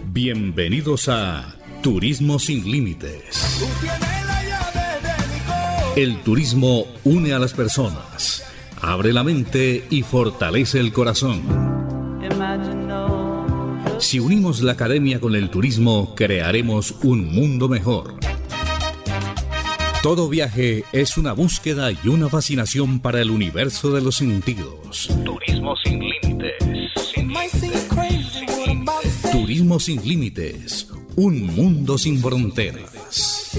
Bienvenidos a Turismo sin Límites. El turismo une a las personas, abre la mente y fortalece el corazón. Si unimos la academia con el turismo, crearemos un mundo mejor. Todo viaje es una búsqueda y una fascinación para el universo de los sentidos. Turismo sin límites. Turismo sin límites. Un mundo sin fronteras.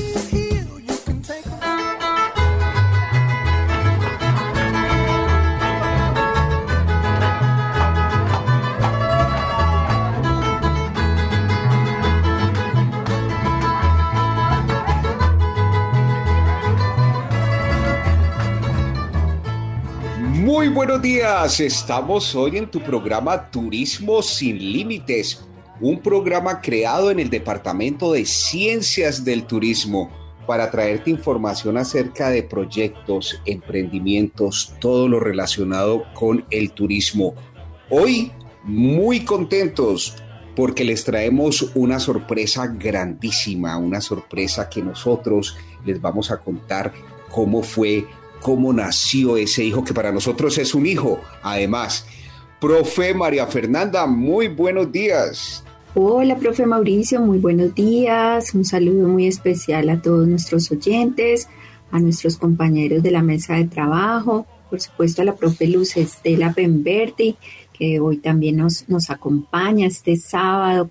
Muy buenos días, estamos hoy en tu programa Turismo sin Límites, un programa creado en el Departamento de Ciencias del Turismo para traerte información acerca de proyectos, emprendimientos, todo lo relacionado con el turismo. Hoy muy contentos porque les traemos una sorpresa grandísima, una sorpresa que nosotros les vamos a contar cómo fue, cómo nació ese hijo, que para nosotros es un hijo. Además, profe María Fernanda, muy buenos días. Hola, profe Mauricio, muy buenos días. Un saludo muy especial a todos nuestros oyentes, a nuestros compañeros de la mesa de trabajo, por supuesto a la profe Luz Estela Pemberti, que hoy también nos acompaña este sábado,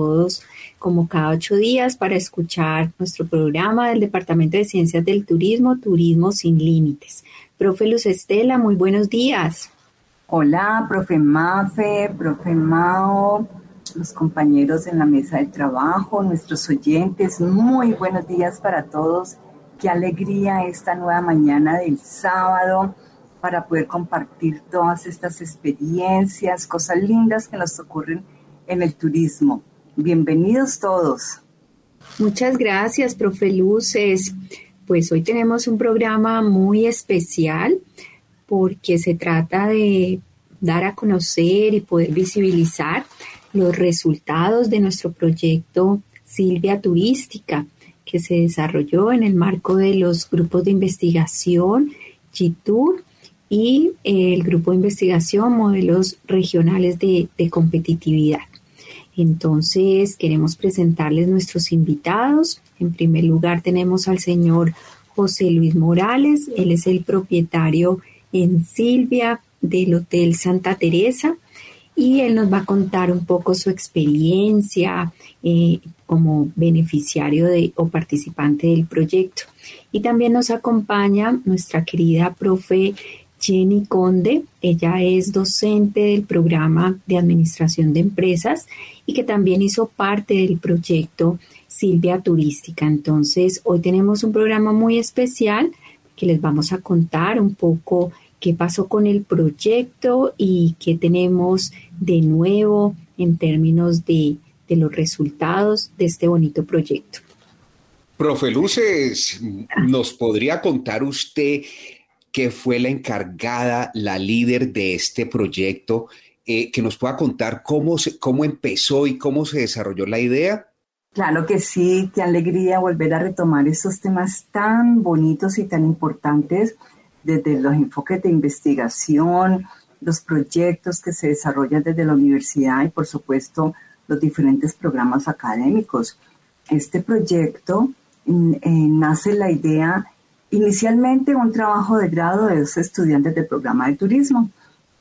como cada 8 días, para escuchar nuestro programa del Departamento de Ciencias del Turismo, Turismo sin Límites. Profe Luz Estela, muy buenos días. Hola, profe Mafe, profe Mao, los compañeros en la mesa de trabajo, nuestros oyentes, muy buenos días para todos. Qué alegría esta nueva mañana del sábado para poder compartir todas estas experiencias, cosas lindas que nos ocurren en el turismo. Bienvenidos todos. Muchas gracias, profe Luces. Pues hoy tenemos un programa muy especial porque se trata de dar a conocer y poder visibilizar los resultados de nuestro proyecto Silvia Turística, que se desarrolló en el marco de los grupos de investigación GITUR y el grupo de investigación Modelos Regionales de Competitividad. Entonces, queremos presentarles nuestros invitados. En primer lugar, tenemos al señor José Luis Morales. Él es el propietario en Silvia del Hotel Santa Teresa y él nos va a contar un poco su experiencia como beneficiario o participante del proyecto. Y también nos acompaña nuestra querida profe Jenny Conde. Ella es docente del programa de Administración de Empresas y que también hizo parte del proyecto Silvia Turística. Entonces, hoy tenemos un programa muy especial que les vamos a contar un poco qué pasó con el proyecto y qué tenemos de nuevo en términos de los resultados de este bonito proyecto. Profe Luces, ¿nos podría contar usted qué fue la encargada, la líder de este proyecto, que nos pueda contar cómo empezó y cómo se desarrolló la idea? Claro que sí, qué alegría volver a retomar estos temas tan bonitos y tan importantes desde los enfoques de investigación, los proyectos que se desarrollan desde la universidad y por supuesto los diferentes programas académicos. Este proyecto nace la idea, inicialmente un trabajo de grado de 2 estudiantes del programa de turismo.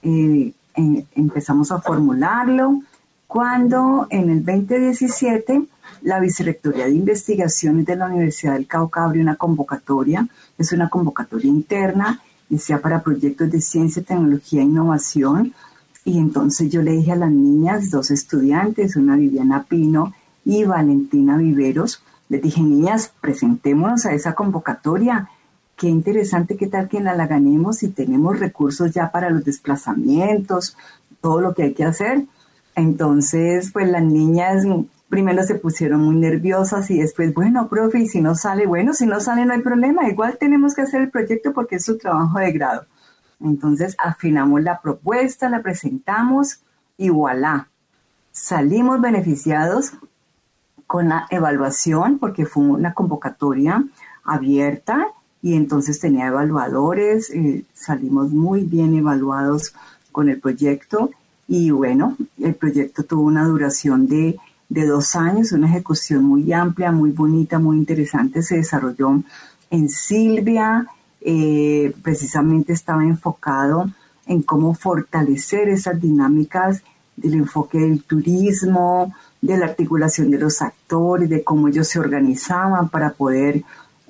Empezamos a formularlo cuando en el 2017 la Vicerrectoría de Investigaciones de la Universidad del Cauca abrió una convocatoria, es una convocatoria interna, y sea para proyectos de ciencia, tecnología e innovación. Y entonces yo le dije a las niñas, 2 estudiantes, una Viviana Pino y Valentina Viveros, les dije, niñas, presentémonos a esa convocatoria. Qué interesante, qué tal que la ganemos y tenemos recursos ya para los desplazamientos, todo lo que hay que hacer. Entonces, pues las niñas primero se pusieron muy nerviosas y después, bueno, profe, y si no sale, bueno, si no sale no hay problema, igual tenemos que hacer el proyecto porque es su trabajo de grado. Entonces afinamos la propuesta, la presentamos y voilà, salimos beneficiados con la evaluación, porque fue una convocatoria abierta y entonces tenía evaluadores, salimos muy bien evaluados con el proyecto y bueno, el proyecto tuvo una duración de 2 años, una ejecución muy amplia, muy bonita, muy interesante, se desarrolló en Silvia, precisamente estaba enfocado en cómo fortalecer esas dinámicas del enfoque del turismo, de la articulación de los actores, de cómo ellos se organizaban para poder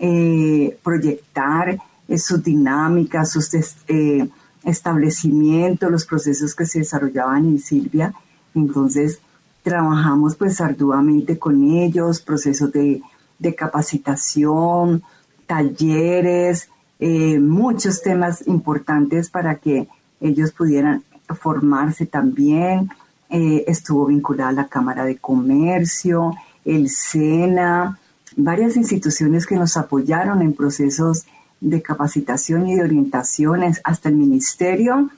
proyectar sus dinámicas, sus establecimientos, los procesos que se desarrollaban en Silvia. Entonces, trabajamos pues arduamente con ellos, procesos de capacitación, talleres, muchos temas importantes para que ellos pudieran formarse también. Estuvo vinculada a la Cámara de Comercio, el SENA, varias instituciones que nos apoyaron en procesos de capacitación y de orientaciones, hasta el Ministerio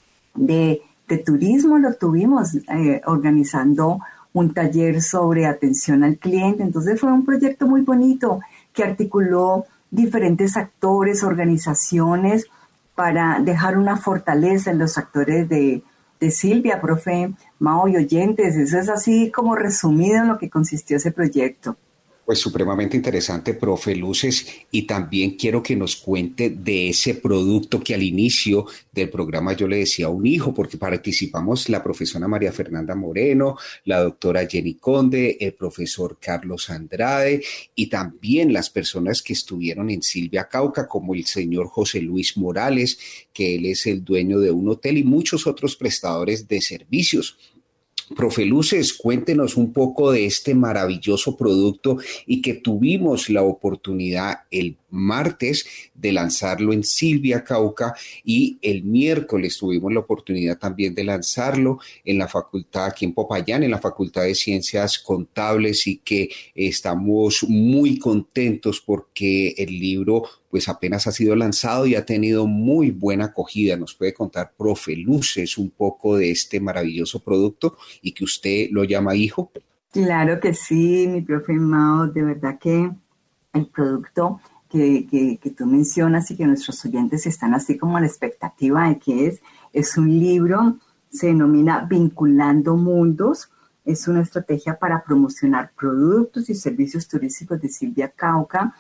de Turismo lo tuvimos organizando un taller sobre atención al cliente. Entonces fue un proyecto muy bonito que articuló diferentes actores, organizaciones, para dejar una fortaleza en los actores de Silvia, profe Mao y oyentes. Eso es así como resumido en lo que consistió ese proyecto. Pues supremamente interesante, profe Luces, y también quiero que nos cuente de ese producto que al inicio del programa yo le decía un hijo, porque participamos la profesora María Fernanda Moreno, la doctora Jenny Conde, el profesor Carlos Andrade y también las personas que estuvieron en Silvia Cauca, como el señor José Luis Morales, que él es el dueño de un hotel, y muchos otros prestadores de servicios. Profe Luces, cuéntenos un poco de este maravilloso producto y que tuvimos la oportunidad el martes de lanzarlo en Silvia Cauca y el miércoles tuvimos la oportunidad también de lanzarlo en la facultad aquí en Popayán, en la Facultad de Ciencias Contables, y que estamos muy contentos porque el libro pues apenas ha sido lanzado y ha tenido muy buena acogida. ¿Nos puede contar, profe Luces, un poco de este maravilloso producto y que usted lo llama hijo? Claro que sí, mi profe Mao, de verdad que el producto que tú mencionas y que nuestros oyentes están así como a la expectativa de que es un libro, se denomina Vinculando Mundos, es una estrategia para promocionar productos y servicios turísticos de Silvia Cauca.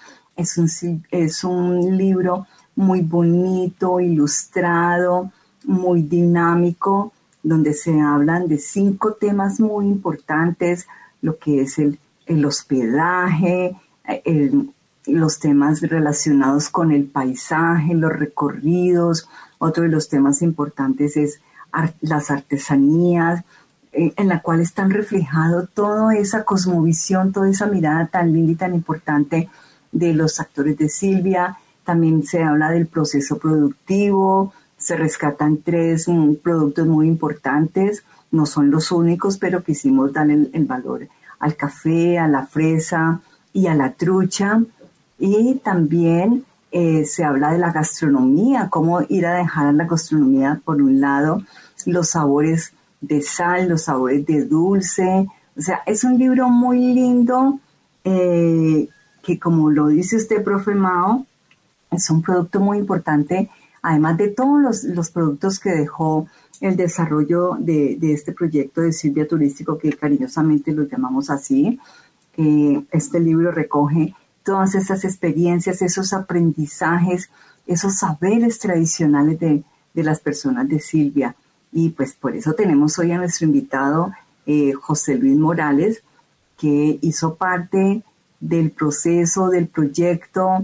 Es un libro muy bonito, ilustrado, muy dinámico, donde se hablan de 5 temas muy importantes, lo que es el hospedaje, los temas relacionados con el paisaje, los recorridos. Otro de los temas importantes es las artesanías, en la cual están reflejados toda esa cosmovisión, toda esa mirada tan linda y tan importante de los actores de Silvia. También se habla del proceso productivo, se rescatan 3 productos muy importantes, no son los únicos, pero quisimos darle el valor al café, a la fresa y a la trucha. Y también se habla de la gastronomía, cómo ir a dejar a la gastronomía, por un lado, los sabores de sal, los sabores de dulce. O sea, es un libro muy lindo que, como lo dice usted, profe Mao, es un producto muy importante, además de todos los productos que dejó el desarrollo de este proyecto de Silvia Turístico, que cariñosamente lo llamamos así. Este libro recoge todas esas experiencias, esos aprendizajes, esos saberes tradicionales de las personas de Silvia. Y pues por eso tenemos hoy a nuestro invitado José Luis Morales, que hizo parte del proceso, del proyecto,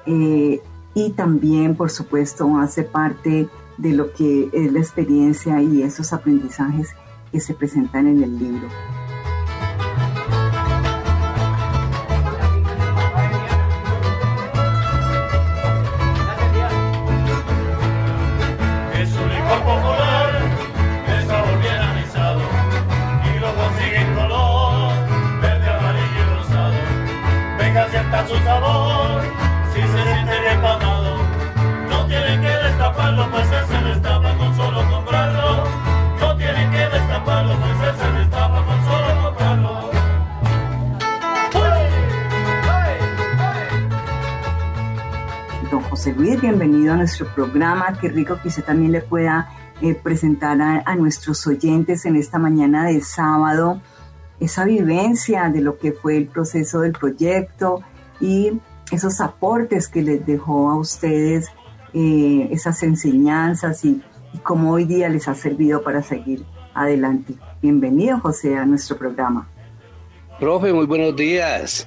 y también, por supuesto, hace parte de lo que es la experiencia y esos aprendizajes que se presentan en el libro. Su sabor, si se siente bien pagado, no tienen que destaparlo, pues él se destapa con solo comprarlo. No tienen que destaparlo, pues él se destapa con José Luis, bienvenido a nuestro programa. Qué rico que usted también le pueda presentar a nuestros oyentes en esta mañana de sábado esa vivencia de lo que fue el proceso del proyecto y esos aportes que les dejó a ustedes, esas enseñanzas y cómo hoy día les ha servido para seguir adelante. Bienvenido, José, a nuestro programa. Profe, muy buenos días.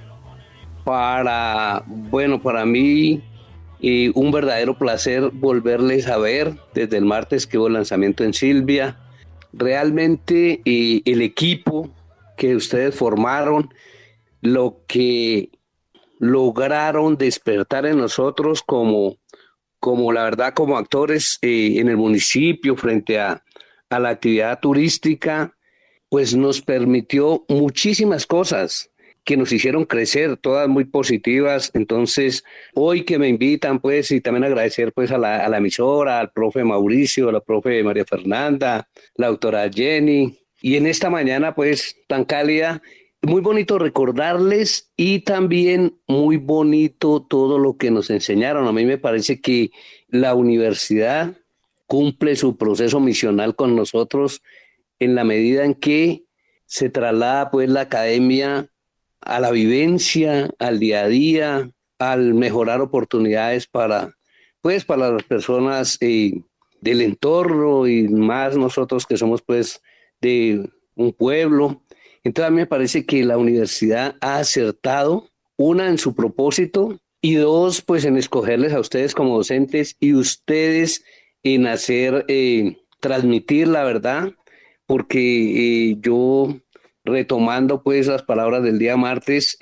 Para mí, un verdadero placer volverles a ver desde el martes que hubo el lanzamiento en Silvia. Realmente el equipo que ustedes formaron, lo que lograron despertar en nosotros como la verdad, como actores en el municipio frente a la actividad turística, pues nos permitió muchísimas cosas que nos hicieron crecer, todas muy positivas. Entonces, hoy que me invitan, pues, y también agradecer, pues, a la emisora, al profe Mauricio, a la profe María Fernanda, la doctora Jenny, y en esta mañana, pues, tan cálida, muy bonito recordarles y también muy bonito todo lo que nos enseñaron. A mí me parece que la universidad cumple su proceso misional con nosotros en la medida en que se traslada, pues, la academia a la vivencia, al día a día, al mejorar oportunidades para las personas del entorno y más nosotros que somos, pues, de un pueblo. Entonces a mí me parece que la universidad ha acertado, una, en su propósito, y dos, pues, en escogerles a ustedes como docentes y ustedes en hacer, transmitir la verdad, porque yo, retomando, pues, las palabras del día martes,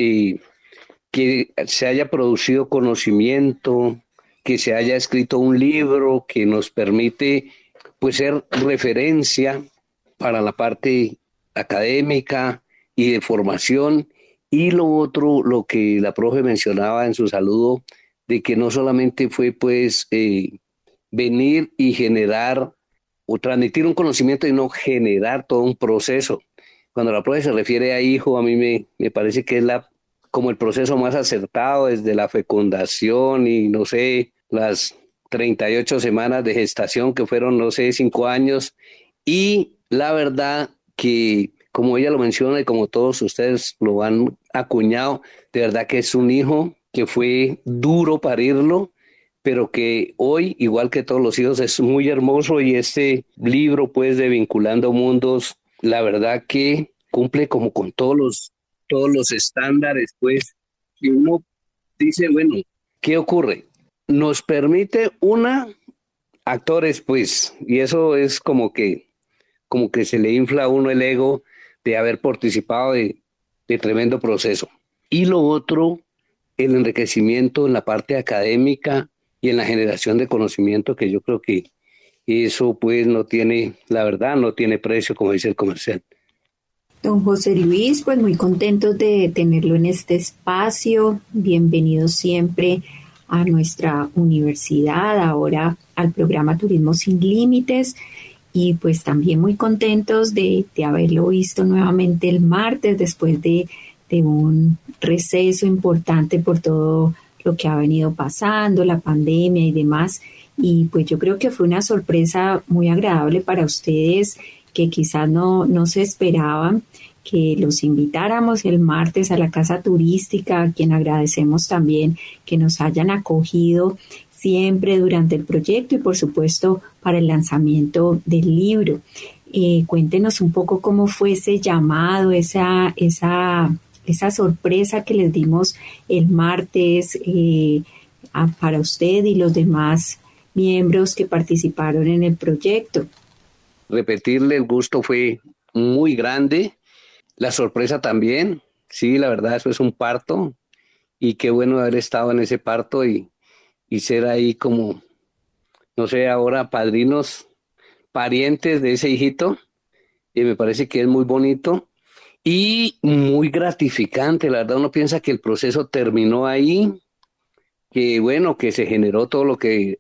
que se haya producido conocimiento, que se haya escrito un libro que nos permite, pues, ser referencia para la parte académica y de formación, y lo otro, lo que la profe mencionaba en su saludo, de que no solamente fue, pues, venir y generar o transmitir un conocimiento, sino generar todo un proceso. Cuando la profe se refiere a hijo, a mí me parece que es como el proceso más acertado desde la fecundación y, no sé, las 38 semanas de gestación que fueron, no sé, 5 años, y la verdad que, como ella lo menciona y como todos ustedes lo han acuñado, de verdad que es un hijo que fue duro parirlo, pero que hoy, igual que todos los hijos, es muy hermoso, y este libro, pues, de Vinculando Mundos, la verdad que cumple como con todos los estándares, pues, que uno dice, bueno, ¿qué ocurre? Nos permite actores, pues, y eso es como que se le infla a uno el ego de haber participado de tremendo proceso. Y lo otro, el enriquecimiento en la parte académica y en la generación de conocimiento, que yo creo que eso, pues, no tiene precio, como dice el comercial. Don José Luis, pues muy contentos de tenerlo en este espacio. Bienvenido siempre a nuestra universidad, ahora al programa Turismo Sin Límites, y pues también muy contentos de haberlo visto nuevamente el martes después de un receso importante por todo lo que ha venido pasando, la pandemia y demás. Y pues yo creo que fue una sorpresa muy agradable para ustedes, que quizás no se esperaban que los invitáramos el martes a la Casa Turística, a quien agradecemos también que nos hayan acogido siempre durante el proyecto y, por supuesto, para el lanzamiento del libro. Cuéntenos un poco cómo fue ese llamado, esa sorpresa que les dimos el martes para usted y los demás miembros que participaron en el proyecto. Repetirle, el gusto fue muy grande, la sorpresa también. Sí, la verdad, eso es un parto, y qué bueno haber estado en ese parto y ser ahí como, no sé, ahora padrinos, parientes de ese hijito, y me parece que es muy bonito y muy gratificante. La verdad, uno piensa que el proceso terminó ahí, que bueno, que se generó todo lo que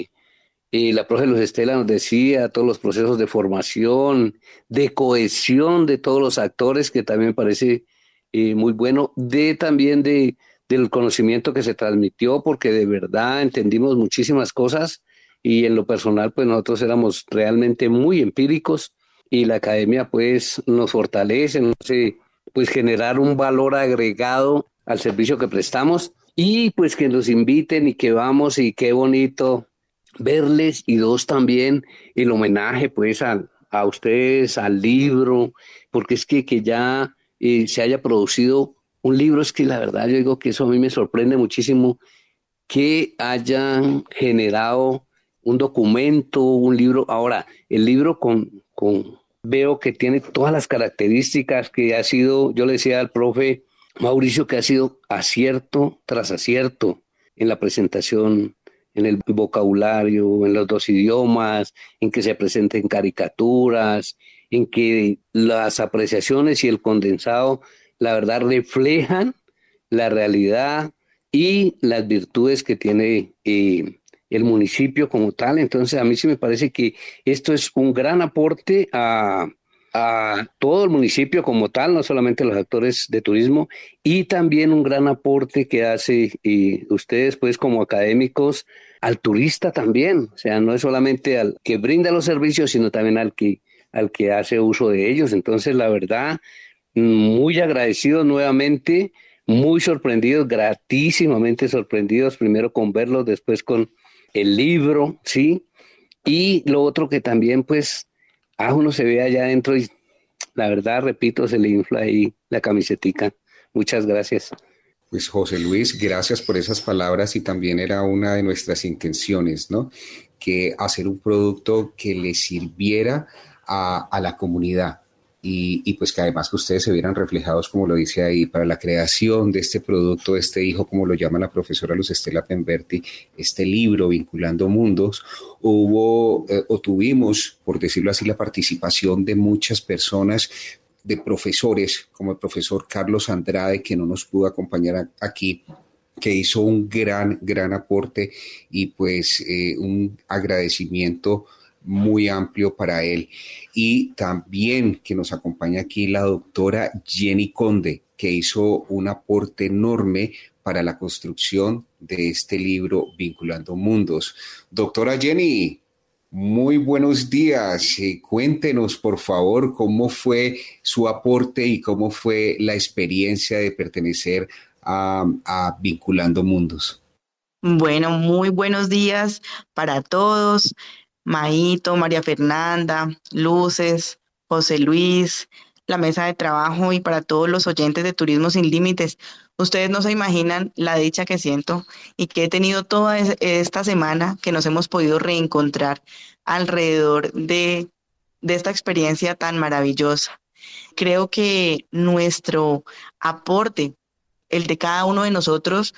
la profe Luz Estela nos decía, todos los procesos de formación, de cohesión de todos los actores, que también me parece muy bueno, también de del conocimiento que se transmitió, porque de verdad entendimos muchísimas cosas y en lo personal pues nosotros éramos realmente muy empíricos y la academia pues nos fortalece, nos hace pues generar un valor agregado al servicio que prestamos y pues que nos inviten y que vamos y qué bonito verles y dos también el homenaje pues a ustedes, al libro, porque es que ya se haya producido un libro, es que la verdad yo digo que eso a mí me sorprende muchísimo que hayan generado un documento, un libro. Ahora, el libro veo que tiene todas las características que ha sido, yo le decía al profe Mauricio que ha sido acierto tras acierto en la presentación, en el vocabulario, en los dos idiomas, en que se presenten caricaturas, en que las apreciaciones y el condensado, la verdad, reflejan la realidad y las virtudes que tiene el municipio como tal. Entonces, a mí sí me parece que esto es un gran aporte a todo el municipio como tal, no solamente los actores de turismo, y también un gran aporte que hace ustedes, pues, como académicos, al turista también. O sea, no es solamente al que brinda los servicios, sino también al que hace uso de ellos. Entonces, la verdad, muy agradecidos nuevamente, muy sorprendidos, gratísimamente sorprendidos, primero con verlos, después con el libro, ¿sí? Y lo otro que también, pues, uno se ve allá adentro y la verdad, repito, se le infla ahí la camisetica. Muchas gracias. Pues José Luis, gracias por esas palabras y también era una de nuestras intenciones, ¿no? Que hacer un producto que le sirviera a la comunidad y pues que además que ustedes se vieran reflejados, como lo dice ahí, para la creación de este producto, este hijo, como lo llama la profesora Luz Estela Pemberti, este libro Vinculando Mundos, tuvimos, por decirlo así, la participación de muchas personas, de profesores, como el profesor Carlos Andrade, que no nos pudo acompañar aquí, que hizo un gran aporte y pues un agradecimiento muy amplio para él. Y también que nos acompaña aquí la doctora Jenny Conde, que hizo un aporte enorme para la construcción de este libro Vinculando Mundos. Doctora Jenny, muy buenos días. Cuéntenos, por favor, cómo fue su aporte y cómo fue la experiencia de pertenecer a Vinculando Mundos. Bueno, muy buenos días para todos. Maito, María Fernanda, Luces, José Luis, la mesa de trabajo y para todos los oyentes de Turismo Sin Límites. Ustedes no se imaginan la dicha que siento y que he tenido toda esta semana que nos hemos podido reencontrar alrededor de esta experiencia tan maravillosa. Creo que nuestro aporte, el de cada uno de nosotros,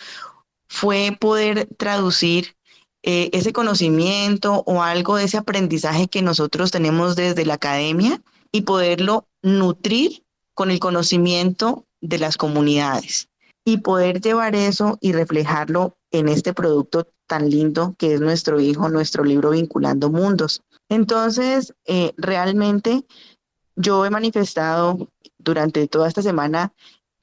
fue poder traducir ese conocimiento o algo de ese aprendizaje que nosotros tenemos desde la academia y poderlo nutrir con el conocimiento de las comunidades y poder llevar eso y reflejarlo en este producto tan lindo que es nuestro hijo, nuestro libro Vinculando Mundos. Entonces, realmente yo he manifestado durante toda esta semana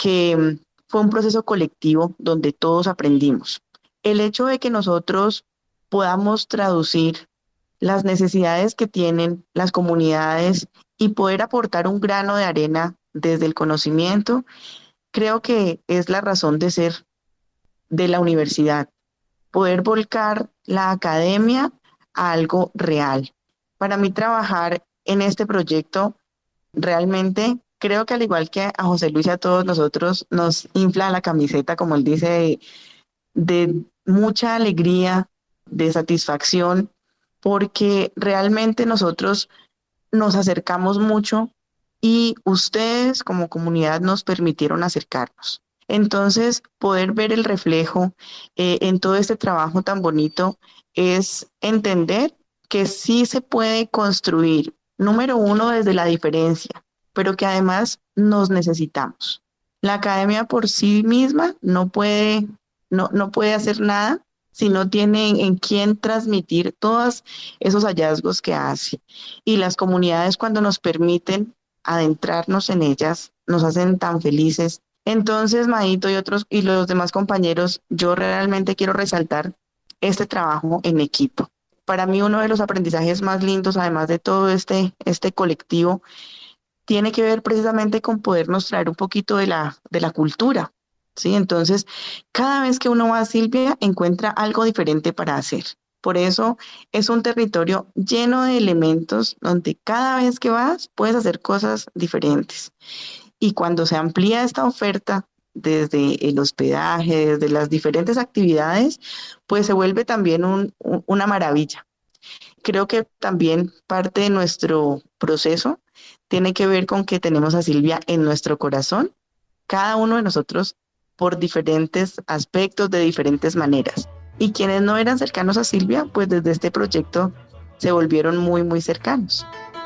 que fue un proceso colectivo donde todos aprendimos. El hecho de que nosotros podamos traducir las necesidades que tienen las comunidades y poder aportar un grano de arena desde el conocimiento, creo que es la razón de ser de la universidad. Poder volcar la academia a algo real. Para mí trabajar en este proyecto realmente creo que al igual que a José Luis y a todos nosotros nos infla la camiseta, como él dice, de mucha alegría, de satisfacción, porque realmente nosotros nos acercamos mucho y ustedes como comunidad nos permitieron acercarnos. Entonces, poder ver el reflejo en todo este trabajo tan bonito es entender que sí se puede construir, número uno, desde la diferencia, pero que además nos necesitamos. La academia por sí misma no puede hacer nada si no tiene en quién transmitir todos esos hallazgos que hace. Y las comunidades, cuando nos permiten adentrarnos en ellas, nos hacen tan felices. Entonces, Maito y los demás compañeros, yo realmente quiero resaltar este trabajo en equipo. Para mí uno de los aprendizajes más lindos, además de todo este colectivo, tiene que ver precisamente con podernos traer un poquito de la cultura, ¿sí? Entonces, cada vez que uno va a Silvia, encuentra algo diferente para hacer. Por eso es un territorio lleno de elementos donde cada vez que vas puedes hacer cosas diferentes. Y cuando se amplía esta oferta desde el hospedaje, desde las diferentes actividades, pues se vuelve también una maravilla. Creo que también parte de nuestro proceso tiene que ver con que tenemos a Silvia en nuestro corazón, cada uno de nosotros por diferentes aspectos, de diferentes maneras. Y quienes no eran cercanos a Silvia, pues desde este proyecto se volvieron muy, muy cercanos.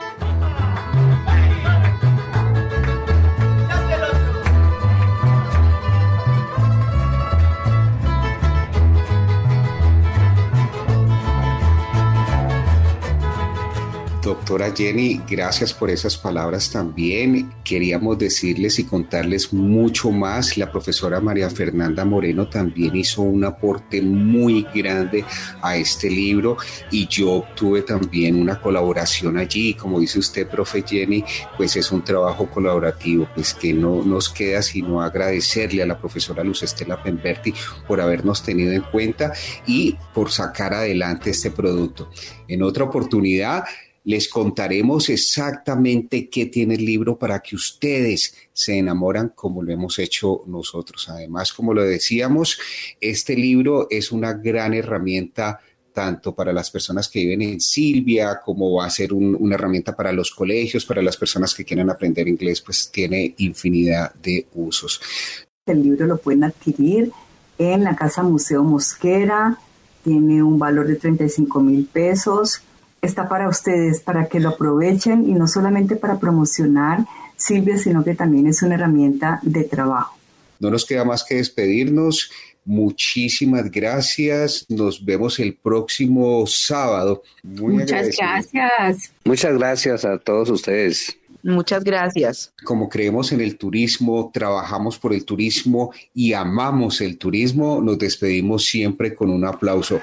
Doctora Jenny, gracias por esas palabras también. Queríamos decirles y contarles mucho más. La profesora María Fernanda Moreno también hizo un aporte muy grande a este libro y yo obtuve también una colaboración allí. Como dice usted, profe Jenny, pues es un trabajo colaborativo, pues que no nos queda sino agradecerle a la profesora Luz Estela Pemberti por habernos tenido en cuenta y por sacar adelante este producto. En otra oportunidad les contaremos exactamente qué tiene el libro para que ustedes se enamoran como lo hemos hecho nosotros. Además, como lo decíamos, este libro es una gran herramienta tanto para las personas que viven en Silvia, como va a ser una herramienta para los colegios, para las personas que quieran aprender inglés, pues tiene infinidad de usos. El libro lo pueden adquirir en la Casa Museo Mosquera, tiene un valor de 35,000 pesos. Está para ustedes, para que lo aprovechen y no solamente para promocionar Silvia, sino que también es una herramienta de trabajo. No nos queda más que despedirnos. Muchísimas gracias. Nos vemos el próximo sábado. Muchas gracias. Muchas gracias a todos ustedes. Muchas gracias. Como creemos en el turismo, trabajamos por el turismo y amamos el turismo, nos despedimos siempre con un aplauso.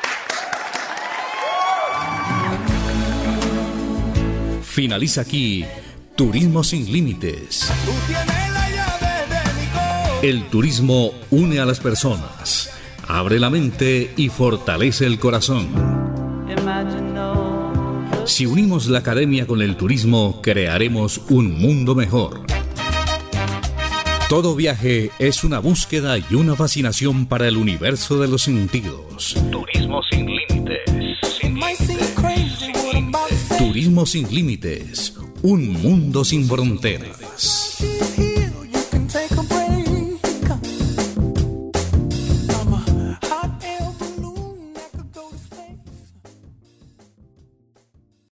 Finaliza aquí Turismo sin Límites. El turismo une a las personas, abre la mente y fortalece el corazón. Si unimos la academia con el turismo, crearemos un mundo mejor. Todo viaje es una búsqueda y una fascinación para el universo de los sentidos. Turismo sin límites. Turismo sin límites. Un mundo sin fronteras.